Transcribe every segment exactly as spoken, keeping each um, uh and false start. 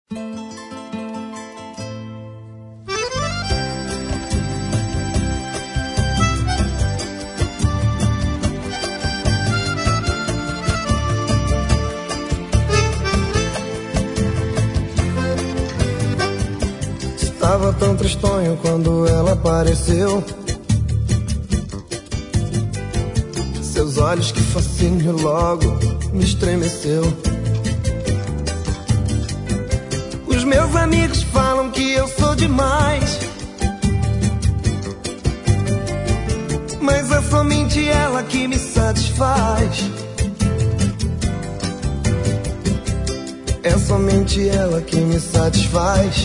Estava tão tristonho quando ela apareceu. Seus olhos, que fascínio, logo me estremeceu. Os meus amigos falam que eu sou demais, mas é somente ela que me satisfaz. É somente ela que me satisfaz.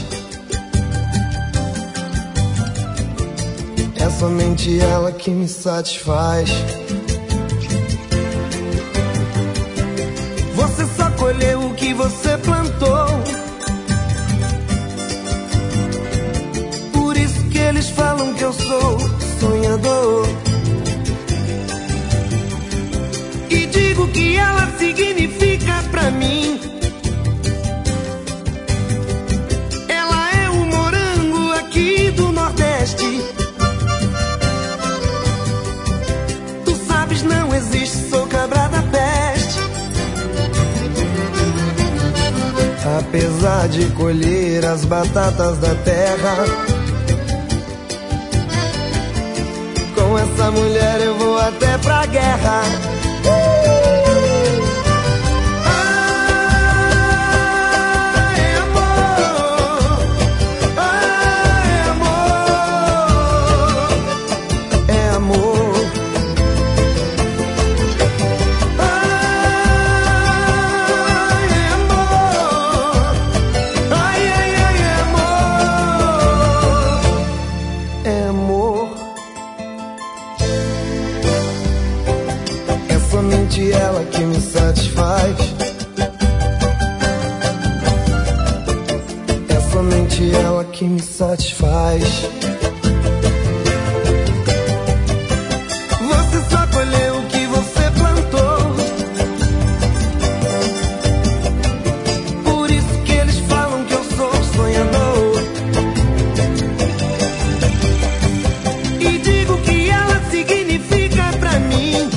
É somente ela que me satisfaz. Você só colheu o que você plantou. Por isso que eles falam que eu sou sonhador. E digo que ela significa pra mim. Ela é o morango aqui do Nordeste. Não existe, sou cabra da peste. Apesar de colher as batatas da terra, com essa mulher eu vou até pra guerra. Ela que me satisfaz. É somente ela que me satisfaz. Você só colheu o que você plantou. Por isso que eles falam que eu sou sonhador. E digo que ela significa pra mim.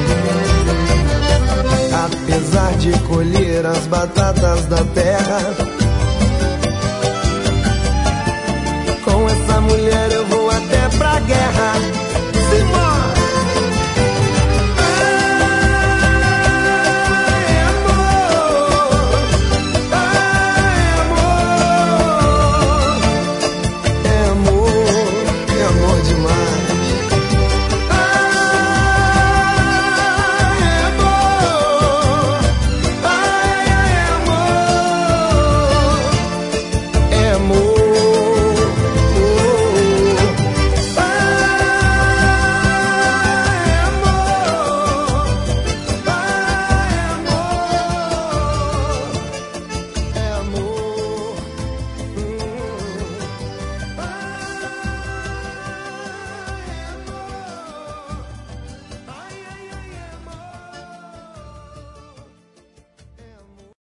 Apesar de colher as batatas da terra,